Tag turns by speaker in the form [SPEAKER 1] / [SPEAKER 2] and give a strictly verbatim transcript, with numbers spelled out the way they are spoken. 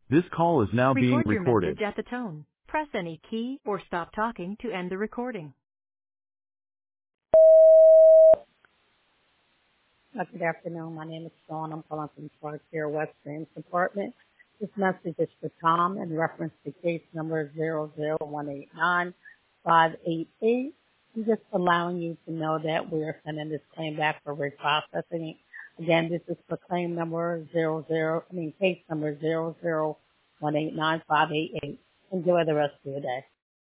[SPEAKER 1] This call is now being
[SPEAKER 2] Record your
[SPEAKER 1] recorded.
[SPEAKER 2] message at the tone. Press any key or stop talking to end the recording.
[SPEAKER 3] Uh, Good afternoon. My name is Sean. I'm calling from Clark Care West Streams Department. This message is for Tom in reference to case number zero zero one eight nine five eight eight. I'm just allowing you to know that we are sending this claim back for reprocessing. Again, this is for claim number zero zero, I mean case number zero zero one eight nine five eight eight. Enjoy the rest of your day.